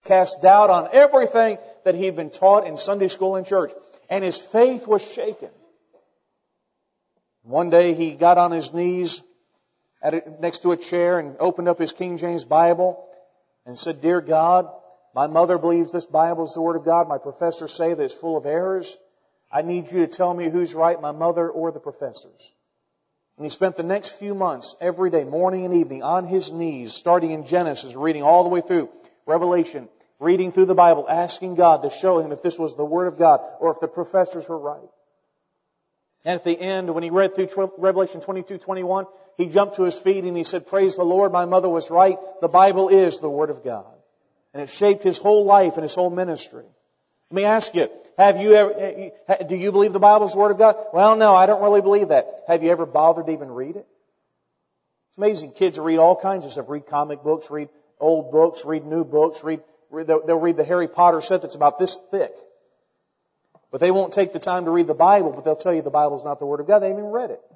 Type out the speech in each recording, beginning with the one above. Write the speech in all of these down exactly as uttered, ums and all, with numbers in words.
cast doubt on everything that he'd been taught in Sunday school and church. And his faith was shaken. One day he got on his knees at a, next to a chair and opened up his King James Bible and said, "Dear God, my mother believes this Bible is the Word of God. My professors say that it's full of errors. I need you to tell me who's right, my mother or the professors." And he spent the next few months, every day, morning and evening, on his knees, starting in Genesis, reading all the way through Revelation, reading through the Bible, asking God to show him if this was the Word of God or if the professors were right. And at the end, when he read through Revelation twenty-two twenty-one, he jumped to his feet and he said, "Praise the Lord, my mother was right. The Bible is the Word of God." And it shaped his whole life and his whole ministry. Let me ask you, have you ever, do you believe the Bible is the Word of God? Well, no, I don't really believe that. Have you ever bothered to even read it? It's amazing. Kids read all kinds of stuff. Read comic books, read old books, read new books, read, they'll read the Harry Potter set that's about this thick. But they won't take the time to read the Bible, but they'll tell you the Bible is not the Word of God. They haven't even read it.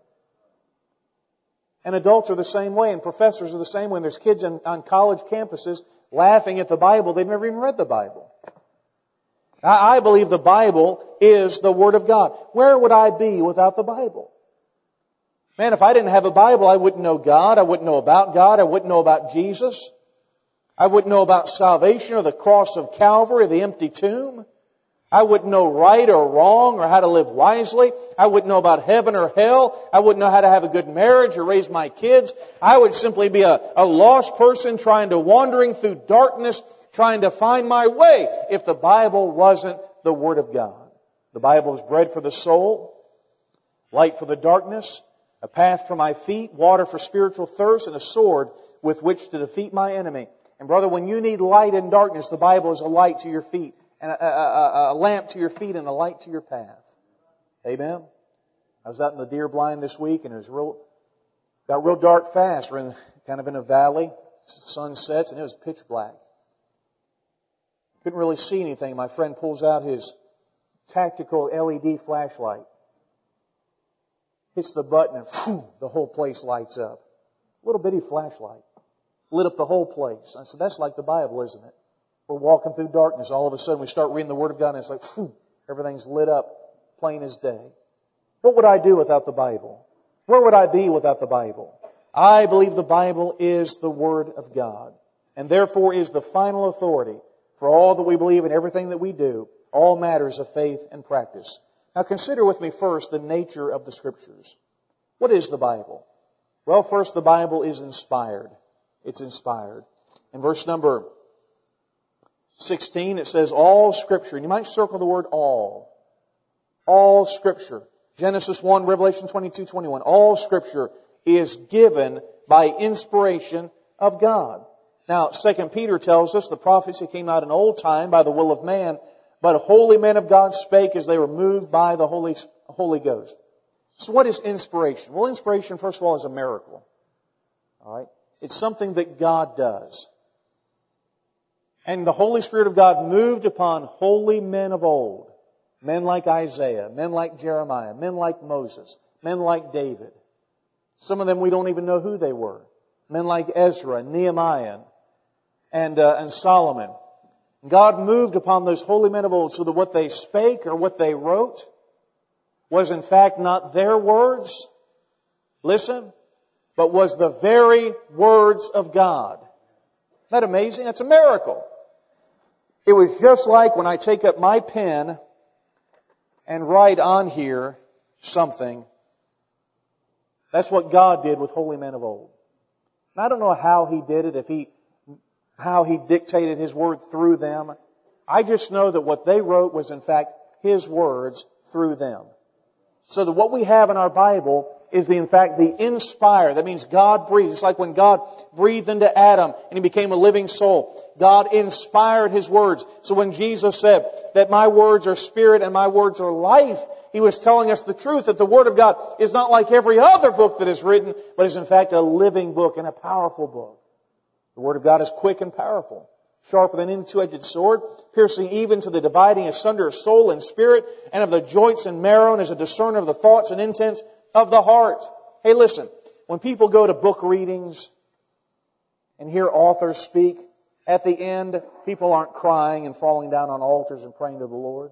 And adults are the same way, and professors are the same way. And there's kids on, on college campuses laughing at the Bible. They've never even read the Bible. I, I believe the Bible is the Word of God. Where would I be without the Bible? Man, if I didn't have a Bible, I wouldn't know God. I wouldn't know about God. I wouldn't know about Jesus. I wouldn't know about salvation or the cross of Calvary or the empty tomb. I wouldn't know right or wrong or how to live wisely. I wouldn't know about heaven or hell. I wouldn't know how to have a good marriage or raise my kids. I would simply be a, a lost person trying to wandering through darkness, trying to find my way if the Bible wasn't the Word of God. The Bible is bread for the soul, light for the darkness, a path for my feet, water for spiritual thirst, and a sword with which to defeat my enemy. And brother, when you need light in darkness, the Bible is a light to your feet. And a, a, a lamp to your feet and a light to your path. Amen? I was out in the deer blind this week and it was real, got real dark fast. We're in, kind of in a valley. The sun sets and it was pitch black. Couldn't really see anything. My friend pulls out his tactical L E D flashlight. Hits the button and whew, the whole place lights up. Little bitty flashlight. Lit up the whole place. I said, that's like the Bible, isn't it? We're walking through darkness. All of a sudden we start reading the Word of God and it's like, phew, everything's lit up, plain as day. What would I do without the Bible? Where would I be without the Bible? I believe the Bible is the Word of God and therefore is the final authority for all that we believe and everything that we do, all matters of faith and practice. Now consider with me first the nature of the Scriptures. What is the Bible? Well, first, the Bible is inspired. It's inspired. In verse number sixteen, it says, all Scripture. And you might circle the word all. All Scripture. Genesis one, Revelation twenty-two twenty-one. All Scripture is given by inspiration of God. Now, Second Peter tells us the prophecy came out in old time by the will of man, but holy men of God spake as they were moved by the Holy, Holy Ghost. So what is inspiration? Well, inspiration, first of all, is a miracle. All right? It's something that God does. And the Holy Spirit of God moved upon holy men of old. Men like Isaiah, men like Jeremiah, men like Moses, men like David. Some of them we don't even know who they were. Men like Ezra, Nehemiah, and, uh, and Solomon. God moved upon those holy men of old so that what they spake or what they wrote was in fact not their words, listen, but was the very words of God. Isn't that amazing? That's a miracle. It was just like when I take up my pen and write on here something. That's what God did with holy men of old. And I don't know how He did it, if He, how He dictated His Word through them. I just know that what they wrote was in fact His words through them. So that what we have in our Bible is the, in fact the inspired. That means God breathed. It's like when God breathed into Adam and he became a living soul. God inspired His words. So when Jesus said that my words are spirit and my words are life, He was telling us the truth that the Word of God is not like every other book that is written, but is in fact a living book and a powerful book. The Word of God is quick and powerful, sharper than any two-edged sword, piercing even to the dividing asunder of soul and spirit, and of the joints and marrow, and is a discerner of the thoughts and intents of the heart. Hey, listen, when people go to book readings and hear authors speak, At the end, people aren't crying and falling down on altars and praying to the Lord.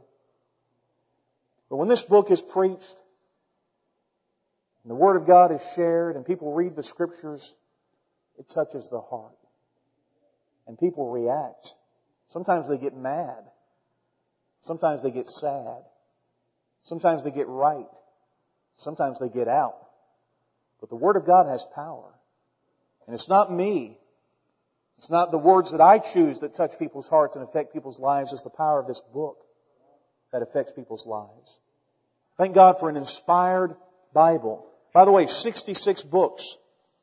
But when this book is preached, and the Word of God is shared, and people read the Scriptures, it touches the heart. And people react. Sometimes they get mad. Sometimes they get sad. Sometimes they get right. Sometimes they get out. But the Word of God has power. And it's not me. It's not the words that I choose that touch people's hearts and affect people's lives. It's the power of this book that affects people's lives. Thank God for an inspired Bible. By the way, sixty-six books.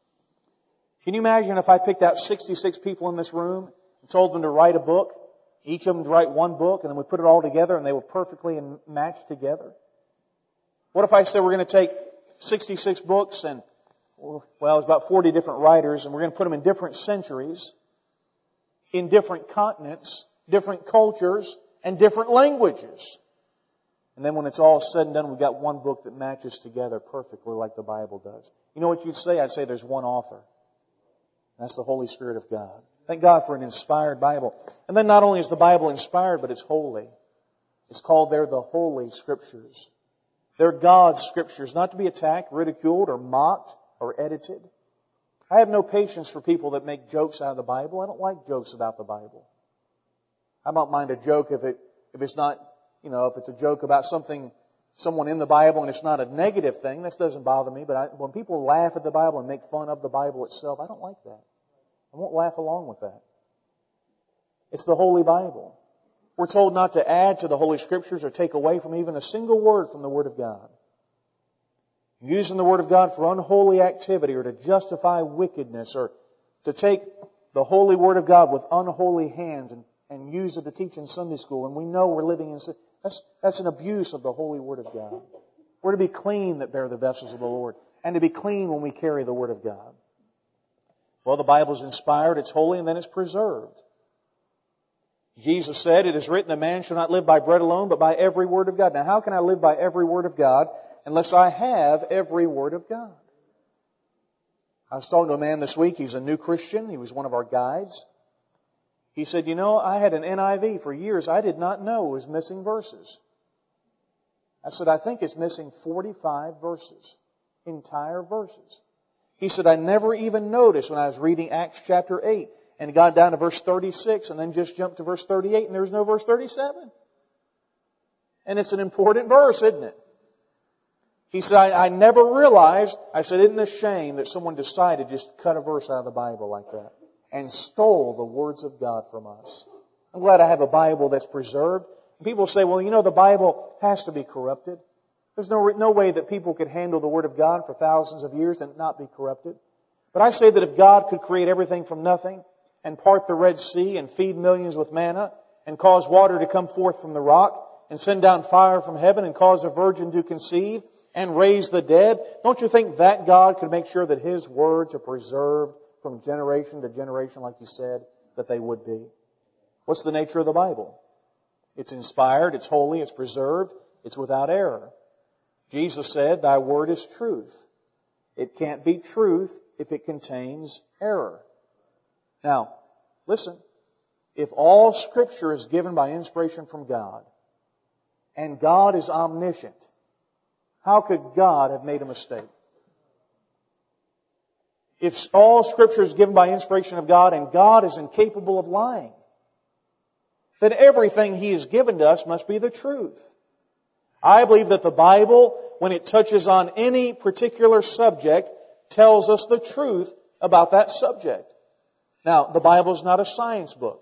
Can you imagine if I picked out sixty-six people in this room and told them to write a book, each of them to write one book, and then we put it all together and they were perfectly matched together? What if I said we're going to take sixty-six books and, well, it's about forty different writers, and we're going to put them in different centuries, in different continents, different cultures, and different languages. And then when it's all said and done, we've got one book that matches together perfectly like the Bible does. You know what you'd say? I'd say there's one author. That's the Holy Spirit of God. Thank God for an inspired Bible. And then not only is the Bible inspired, but it's holy. It's called there the Holy Scriptures. They're God's Scriptures, not to be attacked, ridiculed, or mocked, or edited. I have no patience for people that make jokes out of the Bible. I don't like jokes about the Bible. I don't mind a joke if it if it's not, you know, if it's a joke about something, someone in the Bible and it's not a negative thing. This doesn't bother me. But I, when people laugh at the Bible and make fun of the Bible itself, I don't like that. I won't laugh along with that. It's the Holy Bible. We're told not to add to the Holy Scriptures or take away from even a single word from the Word of God. Using the Word of God for unholy activity or to justify wickedness or to take the holy Word of God with unholy hands and, and use it to teach in Sunday school. And we know we're living in... That's, that's an abuse of the holy Word of God. We're to be clean that bear the vessels of the Lord, and to be clean when we carry the Word of God. Well, the Bible is inspired, it's holy, and then it's preserved. Jesus said, it is written that man shall not live by bread alone, but by every word of God. Now, how can I live by every word of God unless I have every word of God? I was talking to a man this week. He's a new Christian. He was one of our guides. He said, you know, I had an N I V for years. I did not know it was missing verses. I said, I think it's missing forty-five verses. Entire verses. He said, I never even noticed when I was reading Acts chapter eight and got down to verse thirty-six and then just jumped to verse thirty-eight and there was no verse thirty-seven. And it's an important verse, isn't it? He said, I, I never realized, I said, isn't it a shame that someone decided just to cut a verse out of the Bible like that and stole the words of God from us? I'm glad I have a Bible that's preserved. And people say, well, you know, the Bible has to be corrupted. There's no, no way that people could handle the Word of God for thousands of years and not be corrupted. But I say that if God could create everything from nothing and part the Red Sea and feed millions with manna and cause water to come forth from the rock and send down fire from heaven and cause a virgin to conceive and raise the dead, don't you think that God could make sure that His words are preserved from generation to generation like He said that they would be? What's the nature of the Bible? It's inspired, it's holy, it's preserved, it's without error. Jesus said, thy word is truth. It can't be truth if it contains error. Now, listen. If all Scripture is given by inspiration from God, and God is omniscient, how could God have made a mistake? If all Scripture is given by inspiration of God, and God is incapable of lying, then everything He has given to us must be the truth. I believe that the Bible, when it touches on any particular subject, tells us the truth about that subject. Now, the Bible is not a science book.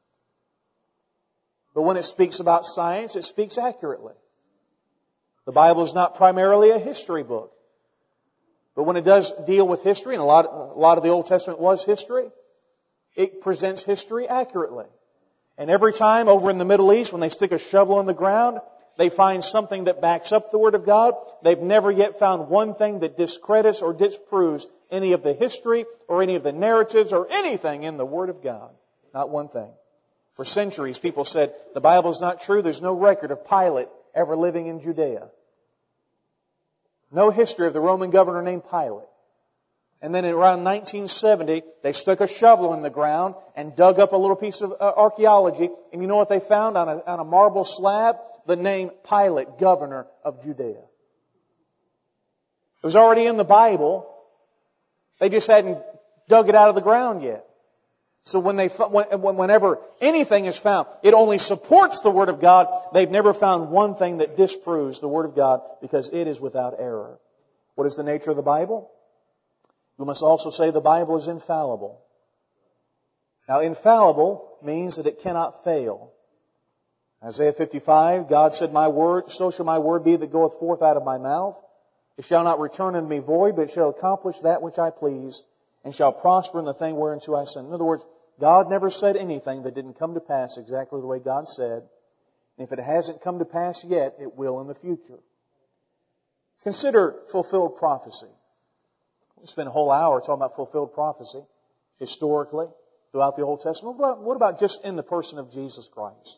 But when it speaks about science, it speaks accurately. The Bible is not primarily a history book. But when it does deal with history, and a lot, a lot of the Old Testament was history, it presents history accurately. And every time over in the Middle East, when they stick a shovel in the ground, they find something that backs up the Word of God. They've never yet found one thing that discredits or disproves any of the history or any of the narratives or anything in the Word of God. Not one thing. For centuries, people said, the Bible is not true. There's no record of Pilate ever living in Judea. No history of the Roman governor named Pilate. And then around nineteen seventy, they stuck a shovel in the ground and dug up a little piece of uh, archaeology. And you know what they found on a, on a marble slab? The name Pilate, governor of Judea. It was already in the Bible. They just hadn't dug it out of the ground yet. So when they, whenever anything is found, it only supports the Word of God. They've never found one thing that disproves the Word of God because it is without error. What is the nature of the Bible? We must also say the Bible is infallible. Now, infallible means that it cannot fail. Isaiah fifty-five, God said, "My word, so shall my word be that goeth forth out of my mouth. It shall not return unto me void, but it shall accomplish that which I please, and shall prosper in the thing whereunto I send." In other words, God never said anything that didn't come to pass exactly the way God said. And if it hasn't come to pass yet, it will in the future. Consider fulfilled prophecy. We spent a whole hour talking about fulfilled prophecy, historically, throughout the Old Testament. What about, what about just in the person of Jesus Christ?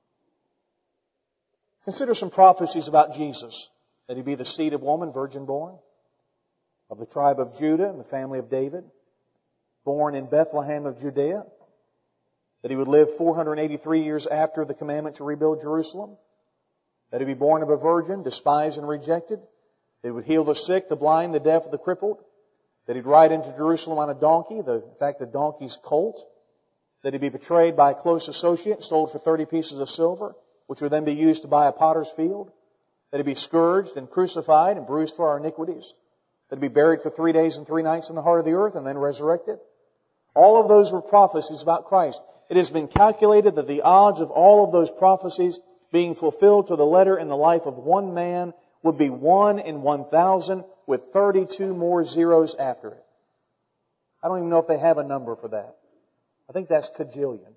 Consider some prophecies about Jesus. That He be the seed of woman, virgin born, of the tribe of Judah and the family of David, born in Bethlehem of Judea, that He would live four hundred eighty-three years after the commandment to rebuild Jerusalem, that He be born of a virgin, despised and rejected, that He would heal the sick, the blind, the deaf, the crippled, that He'd ride into Jerusalem on a donkey, the, in fact the donkey's colt, that He'd be betrayed by a close associate, sold for thirty pieces of silver, which would then be used to buy a potter's field, that He'd be scourged and crucified and bruised for our iniquities, that He'd be buried for three days and three nights in the heart of the earth and then resurrected. All of those were prophecies about Christ. It has been calculated that the odds of all of those prophecies being fulfilled to the letter in the life of one man would be one in one thousand with thirty-two more zeros after it. I don't even know if they have a number for that. I think that's cajillion.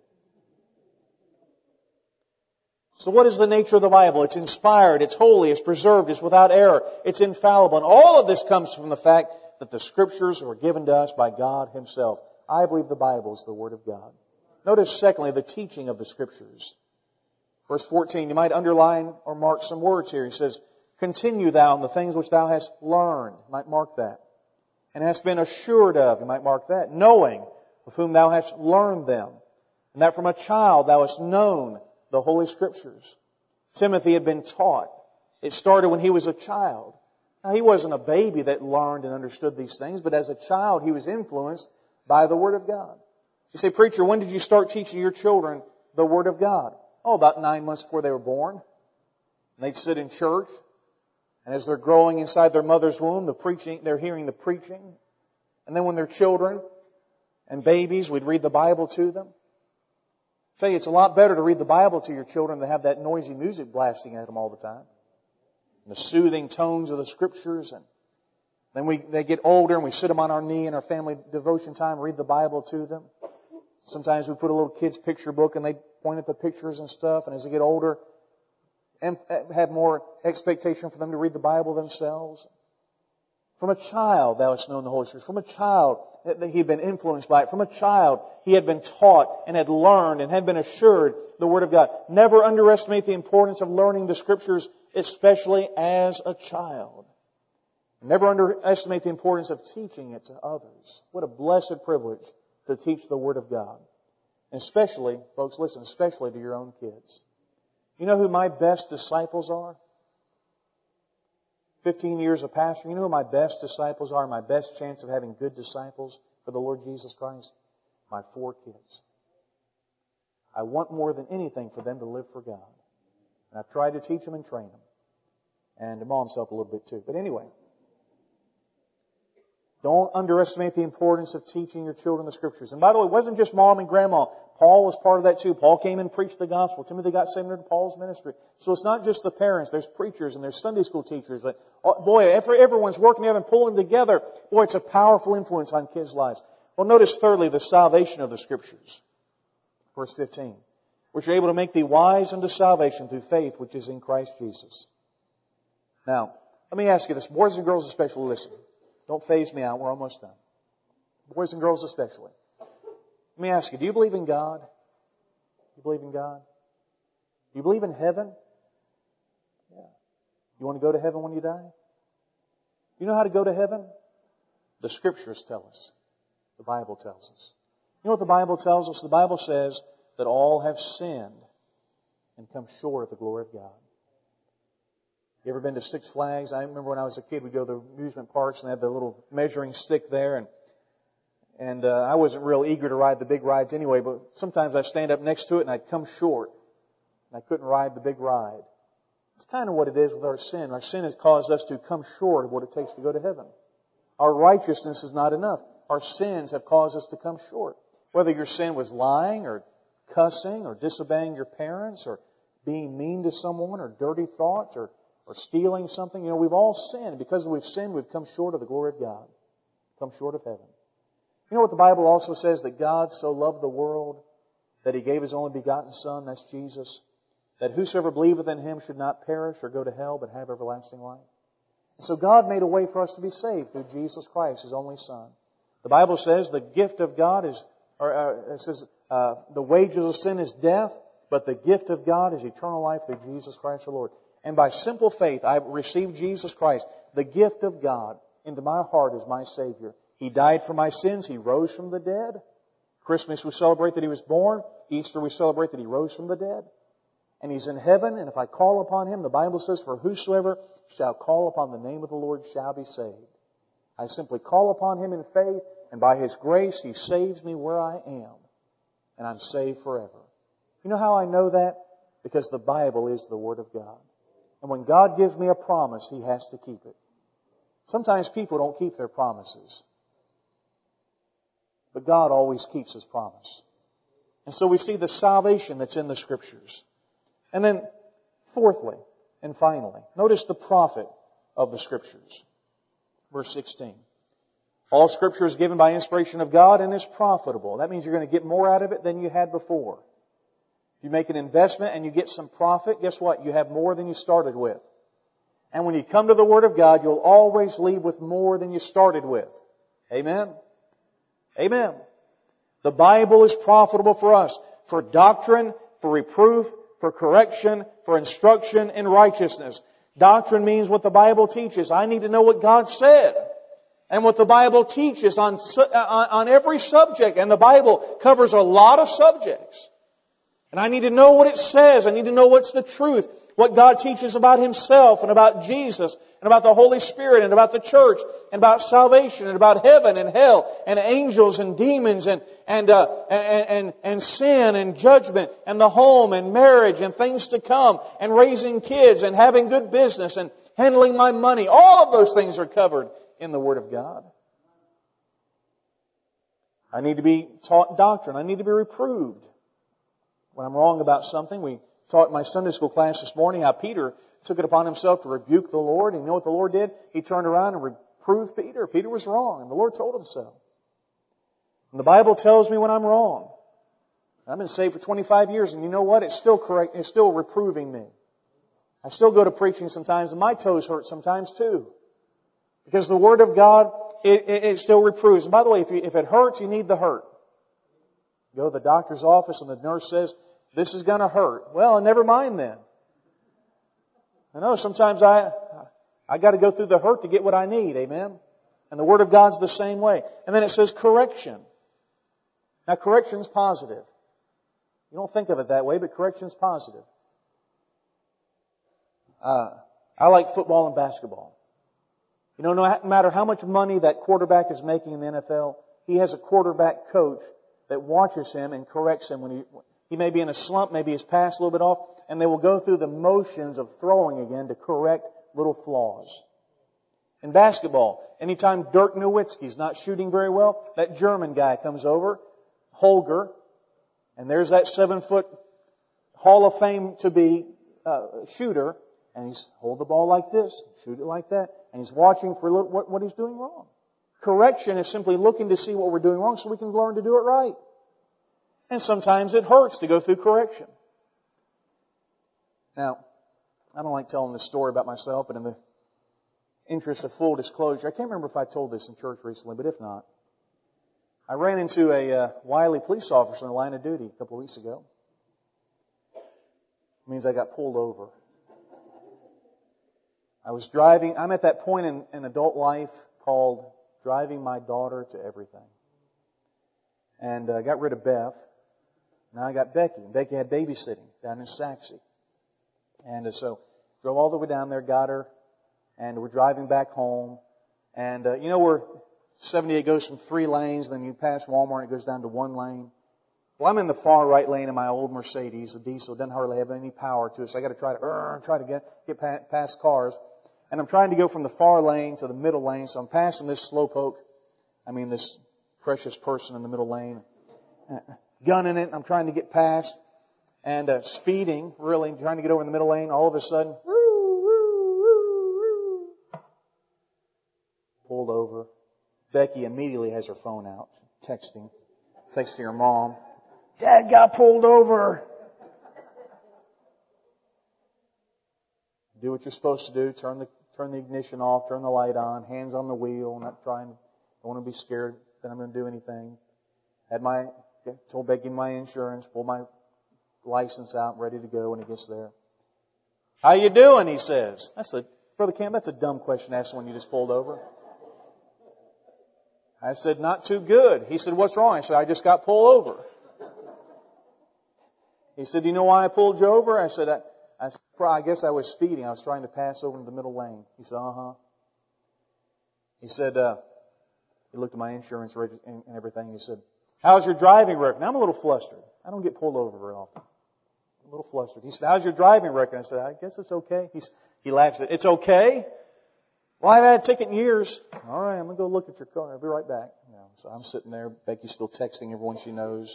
So what is the nature of the Bible? It's inspired, it's holy, it's preserved, it's without error, it's infallible. And all of this comes from the fact that the Scriptures were given to us by God Himself. I believe the Bible is the Word of God. Notice, secondly, the teaching of the Scriptures. Verse fourteen, you might underline or mark some words here. He says, "Continue thou in the things which thou hast learned." You might mark that. "And hast been assured of." You might mark that. "Knowing of whom thou hast learned them. And that from a child thou hast known the Holy Scriptures." Timothy had been taught. It started when he was a child. Now, he wasn't a baby that learned and understood these things, but as a child he was influenced by the Word of God. You say, "Preacher, when did you start teaching your children the Word of God?" Oh, about nine months before they were born. And they'd sit in church. And as they're growing inside their mother's womb, the preaching, they're hearing the preaching. And then when they're children and babies, we'd read the Bible to them. I tell you, it's a lot better to read the Bible to your children than have that noisy music blasting at them all the time. And the soothing tones of the Scriptures. And then we, they get older and we sit them on our knee in our family devotion time, read the Bible to them. Sometimes we put a little kid's picture book and they point at the pictures and stuff. And as they get older, and have more expectation for them to read the Bible themselves. From a child thou hast known the Holy Spirit. From a child he had been influenced by it. From a child he had been taught and had learned and had been assured the Word of God. Never underestimate the importance of learning the Scriptures, especially as a child. Never underestimate the importance of teaching it to others. What a blessed privilege to teach the Word of God. And especially, folks, listen, especially to your own kids. You know who my best disciples are? Fifteen years of pastoring. You know who my best disciples are? My best chance of having good disciples for the Lord Jesus Christ? My four kids. I want more than anything for them to live for God. And I've tried to teach them and train them. And to mom's help a little bit too. But anyway, don't underestimate the importance of teaching your children the Scriptures. And by the way, it wasn't just mom and grandma. Paul was part of that too. Paul came and preached the gospel. Timothy got saved under Paul's ministry. So it's not just the parents. There's preachers and there's Sunday school teachers. But boy, everyone's working together and pulling together. Boy, it's a powerful influence on kids' lives. Well, notice thirdly, the salvation of the Scriptures. Verse fifteen. "Which are able to make thee wise unto salvation through faith which is in Christ Jesus." Now, let me ask you this. Boys and girls especially, listen. Don't phase me out. We're almost done. Boys and girls especially. Let me ask you, do you believe in God? Do you believe in God? Do you believe in heaven? Yeah. You want to go to heaven when you die? Do you know how to go to heaven? The Scriptures tell us. The Bible tells us. You know what the Bible tells us? The Bible says that all have sinned and come short of the glory of God. You ever been to Six Flags? I remember when I was a kid, we'd go to the amusement parks and they had the little measuring stick there, and and uh, I wasn't real eager to ride the big rides anyway, but sometimes I'd stand up next to it and I'd come short, and I couldn't ride the big ride. It's kind of what it is with our sin. Our sin has caused us to come short of what it takes to go to heaven. Our righteousness is not enough. Our sins have caused us to come short. Whether your sin was lying or cussing or disobeying your parents or being mean to someone or dirty thoughts or, or stealing something. You know, we've all sinned. Because we've sinned, we've come short of the glory of God. Come short of heaven. You know what the Bible also says? That God so loved the world that He gave His only begotten Son, that's Jesus, that whosoever believeth in Him should not perish or go to hell but have everlasting life. And so God made a way for us to be saved through Jesus Christ, His only Son. The Bible says the gift of God is, or uh, it says, uh, the wages of sin is death, but the gift of God is eternal life through Jesus Christ the Lord. And by simple faith, I received Jesus Christ, the gift of God, into my heart as my Savior. He died for my sins. He rose from the dead. Christmas we celebrate that He was born. Easter we celebrate that He rose from the dead. And He's in heaven, and if I call upon Him, the Bible says, for whosoever shall call upon the name of the Lord shall be saved. I simply call upon Him in faith, and by His grace, He saves me where I am. And I'm saved forever. You know how I know that? Because the Bible is the Word of God. And when God gives me a promise, He has to keep it. Sometimes people don't keep their promises. But God always keeps His promise. And so we see the salvation that's in the Scriptures. And then, fourthly and finally, notice the profit of the Scriptures. Verse sixteen. All Scripture is given by inspiration of God and is profitable. That means you're going to get more out of it than you had before. If you make an investment and you get some profit, guess what? You have more than you started with. And when you come to the Word of God, you'll always leave with more than you started with. Amen? Amen. The Bible is profitable for us, for doctrine, for reproof, for correction, for instruction in righteousness. Doctrine means what the Bible teaches. I need to know what God said and what the Bible teaches on, on, on every subject. And the Bible covers a lot of subjects. And I need to know what it says. I need to know what's the truth. What God teaches about Himself and about Jesus and about the Holy Spirit and about the church and about salvation and about heaven and hell and angels and demons and and uh, and, and and sin and judgment and the home and marriage and things to come and raising kids and having good business and handling my money. All of those things are covered in the Word of God. I need to be taught doctrine. I need to be reproved. When I'm wrong about something, we taught in my Sunday school class this morning how Peter took it upon himself to rebuke the Lord. And you know what the Lord did? He turned around and reproved Peter. Peter was wrong, and the Lord told him so. And the Bible tells me when I'm wrong. I've been saved for twenty-five years, and you know what? It's still correct. It's still reproving me. I still go to preaching sometimes, and my toes hurt sometimes too. Because the Word of God, it, it, it still reproves. And by the way, if, you, if it hurts, you need the hurt. Go to the doctor's office and the nurse says, this is going to hurt. Well, never mind then. I know sometimes I I got to go through the hurt to get what I need. Amen? And the Word of God's the same way. And then it says correction. Now correction's positive. You don't think of it that way, but correction's positive. Uh, I like football and basketball. You know, no matter how much money that quarterback is making in the N F L, he has a quarterback coach that watches him and corrects him when he he may be in a slump, maybe his pass a little bit off, and they will go through the motions of throwing again to correct little flaws. In basketball, anytime Dirk Nowitzki's not shooting very well, that German guy comes over, Holger, and there's that seven-foot Hall of Fame to be uh, shooter, and he's hold the ball like this, shoot it like that, and he's watching for what, what he's doing wrong. Correction is simply looking to see what we're doing wrong so we can learn to do it right. And sometimes it hurts to go through correction. Now, I don't like telling this story about myself, but in the interest of full disclosure, I can't remember if I told this in church recently, but if not, I ran into a uh, wily police officer in the line of duty a couple of weeks ago. It means I got pulled over. I was driving. I'm at that point in, in adult life called driving my daughter to everything. And I uh, got rid of Beth. Now I got Becky. And Becky had babysitting down in Saxe. And uh, so drove all the way down there, got her, and we're driving back home. And uh, you know where seventy-eight goes from three lanes, then you pass Walmart and it goes down to one lane? Well, I'm in the far right lane of my old Mercedes, the diesel. It doesn't hardly have any power to it, so I got to try to uh, try to get get past cars. And I'm trying to go from the far lane to the middle lane, so I'm passing this slowpoke. I mean, this precious person in the middle lane, uh, gunning it. I'm trying to get past and uh, speeding, really trying to get over in the middle lane. All of a sudden, woo, woo, woo, woo, pulled over. Becky immediately has her phone out, texting, texting her mom. Dad got pulled over. Do what you're supposed to do. Turn the turn the ignition off. Turn the light on. Hands on the wheel. Not trying. Don't want to be scared that I'm going to do anything. Had my told Becky my insurance. Pulled my license out, ready to go when he gets there. How you doing? He says. That's a Brother Cam. That's a dumb question to ask when you just pulled over. I said, not too good. He said, what's wrong? I said, I just got pulled over. He said, do you know why I pulled you over? I said, I, I, I guess I was speeding. I was trying to pass over into the middle lane. He said, uh-huh. He said, uh, he looked at my insurance and, and everything. He said, how's your driving record? Now, I'm a little flustered. I don't get pulled over very often. I'm a little flustered. He said, how's your driving record? I said, I guess it's okay. He, he laughed at it. It's okay? Well, I've had a ticket in years. All right, I'm going to go look at your car. I'll be right back. You know, so I'm sitting there. Becky's still texting everyone she knows.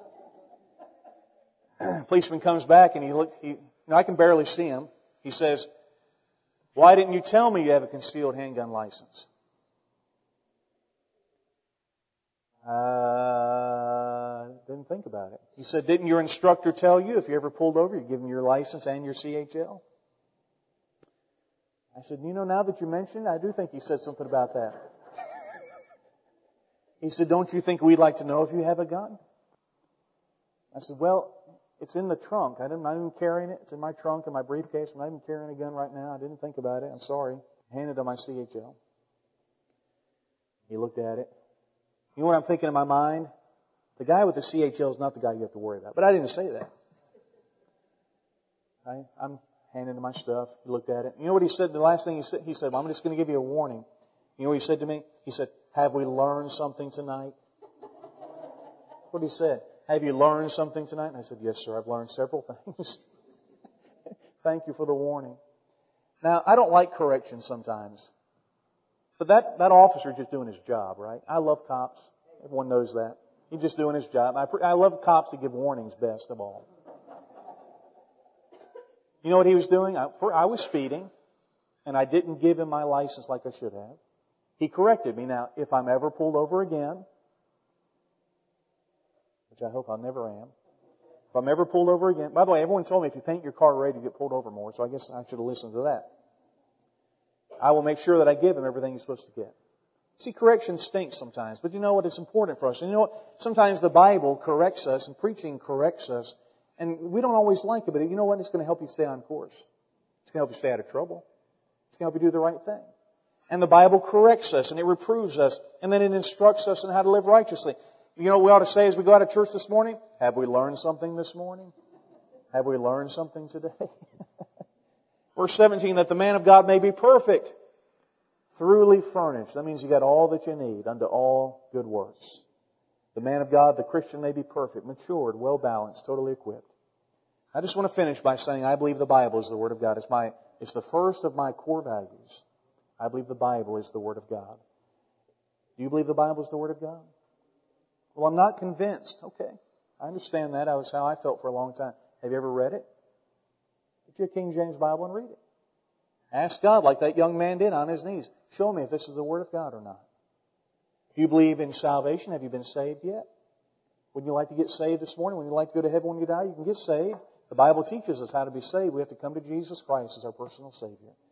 Policeman comes back and he look. He, you know, I can barely see him. He says, "Why didn't you tell me you have a concealed handgun license?" Uh, didn't think about it. He said, "Didn't your instructor tell you if you ever pulled over, you give him your license and your C H L?" I said, "You know, now that you mention it, I do think he said something about that." He said, "Don't you think we'd like to know if you have a gun?" I said, "Well, it's in the trunk. I'm not even carrying it. It's in my trunk in my briefcase. I'm not even carrying a gun right now. I didn't think about it. I'm sorry." I handed him my C H L. He looked at it. You know what I'm thinking in my mind? The guy with the C H L is not the guy you have to worry about. But I didn't say that. I, I'm handing him my stuff. He looked at it. You know what he said? The last thing he said, he said, well, "I'm just going to give you a warning." You know what he said to me? He said, "Have we learned something tonight?" That's what he said. "Have you learned something tonight?" And I said, "Yes, sir. I've learned several things." Thank you for the warning. Now, I don't like correction sometimes. But that, that officer is just doing his job, right? I love cops. Everyone knows that. He's just doing his job. I, I love cops that give warnings best of all. You know what he was doing? I, for, I was speeding, and I didn't give him my license like I should have. He corrected me. Now, if I'm ever pulled over again, which I hope I never am, if I'm ever pulled over again, by the way, everyone told me if you paint your car red, you get pulled over more, so I guess I should have listened to that. I will make sure that I give him everything he's supposed to get. See, correction stinks sometimes, but you know what? It's important for us. And you know what? Sometimes the Bible corrects us and preaching corrects us, and we don't always like it, but you know what? It's going to help you stay on course. It's going to help you stay out of trouble. It's going to help you do the right thing. And the Bible corrects us, and it reproves us, and then it instructs us on how to live righteously. You know what we ought to say as we go out of church this morning? Have we learned something this morning? Have we learned something today? Verse seventeen, that the man of God may be perfect, thoroughly furnished. That means you got all that you need unto all good works. The man of God, the Christian, may be perfect, matured, well balanced, totally equipped. I just want to finish by saying I believe the Bible is the Word of God. It's my, it's the first of my core values. I believe the Bible is the Word of God. Do you believe the Bible is the Word of God? Well, I'm not convinced. Okay. I understand that. That was how I felt for a long time. Have you ever read it? Get you a King James Bible and read it. Ask God like that young man did on his knees. Show me if this is the Word of God or not. Do you believe in salvation? Have you been saved yet? Would you like to get saved this morning? Would you like to go to heaven when you die? You can get saved. The Bible teaches us how to be saved. We have to come to Jesus Christ as our personal Savior.